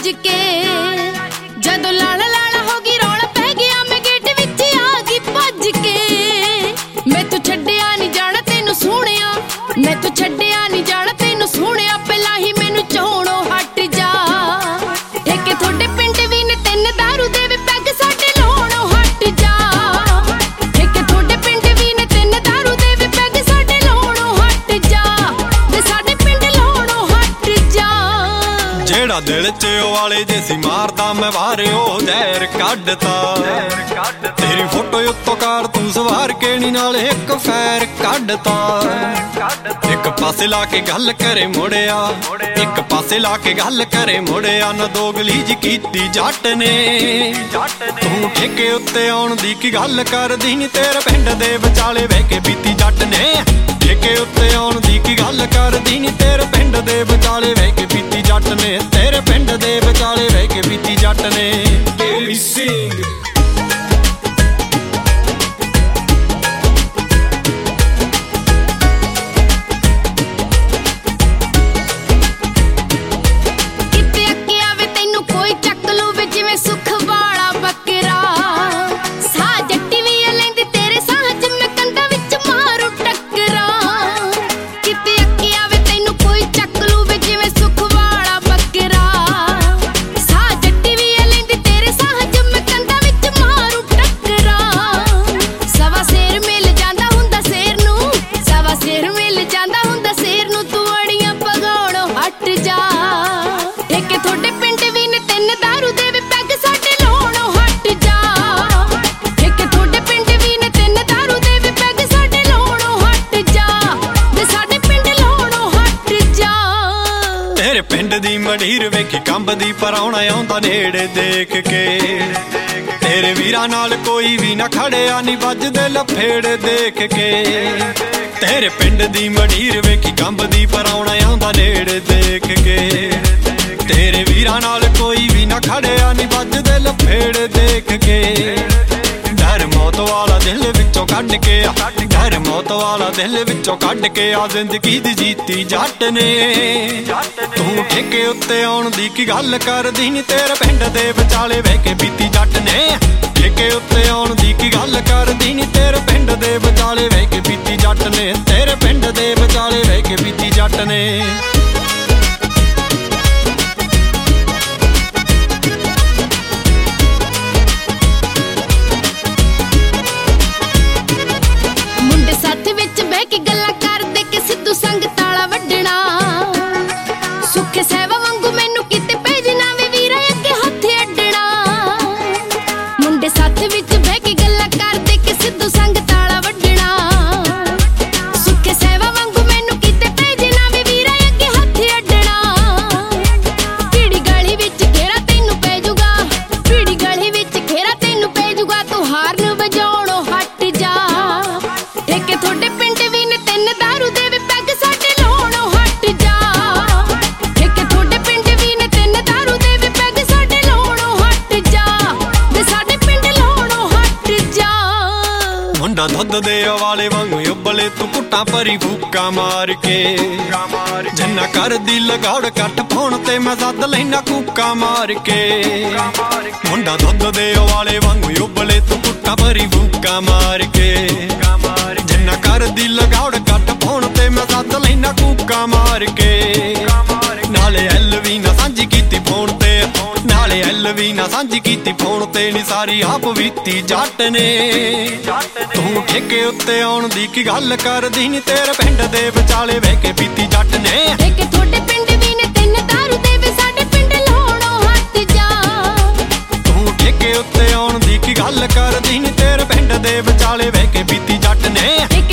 भज के जदों लाल लाल हो गई रौला पै गया मैं गेट विच आ गई भज के मैं तू छड्डिया नहीं जाना तेनू सोहणिया मैं तू छड्डिया नहीं जाना तेनू सोहणिया पहला ही मैनू चाहोणों हट जा ठेके थोड़े पिंड भी ने तिन दारू दे वे पैग साडे लाउणों हट जा ठेके थोड़े पिंड भी ने तिन दारू दे वे पैग साडे लाउणों हट जा ते साडे पिंड लाउणों हट जा जेड़ा दिल च वाले जैसी मारदा मैं वारे ओ जहर कड्डता तेरी फोटो उत्तों कार तू सवार के नी नाल एक फैर कड्डता एक पासे ला के गल करे मुड़िया एक पासे ला के गल करे मुड़िया ना दोगली जी कीती जट ने तू ठेके उत्ते आउण दी की गल करदी नी तेरे पिंड दे विचाले बह के पीती जट ने ठेके उत्ते आउण दी की गल करदी नी तेरे पिंड दे विचाले बह के पीती जट ने तेरे पिंड दे विचाले बह के पीती जट ने तेरे पिंड दी मढ़ीर वेखी कंबदी पर आउणा आउंदा नेड़े देख के तेरे वीरां नाल कोई भी ना खड़िया नी वजदे लफेड़ देख के तेरे पिंड दी मढ़ीर वेखी कंबदी पर आउणा आउंदा नेड़े देख के तेरे वीरां नाल कोई भी ना खड़िया नी वजदे लफेड़ देख के डर मौत वाला दिल विचों कढ के डर मौत वाला दिल विचों कढ के आ जिंदगी दी जीती जट ने तू ठेके उत्ते आउण दी की गल करदी नी तेरे पिंड दे विचाले बह के पीती जट ने ठेके उत्ते आउण दी की गल करदी नी तेरे पिंड दे विचाले बह के पीती जट ने तेरे पिंड दे विचाले बह के पीती जट ने मुंडा दुध दे वाले वांगू उबले तू कुट्टा भरी फूका मार के जिन्ना कर दी लगाड़ कट फोन ते मैं सद लैना कूका मार के मुंडा दुध दे वाले वांगू उबले तू कुट्टा भरी फूका मार के जिन्ना कर दी लगाड़ कट फोन ते मैं सद लैना कूका मार के नाले एलवी ना सांझी कीती फोन ते नाले एलवी ना सांझी कीती फोन ते नी सारी आप बीती जट ने तू ठेके उत्ते आउण दी की गल करदी नी तेरे पिंड दे विचाले बह के पीती जट ने ठेके थोड़े पिंड भी ने तिन दारू दे वे साडे पिंड लाउणों हट जा तू ठेके उत्ते आउण दी की गल करदी नी तेरे पिंड दे विचाले बह के पीती जट ने।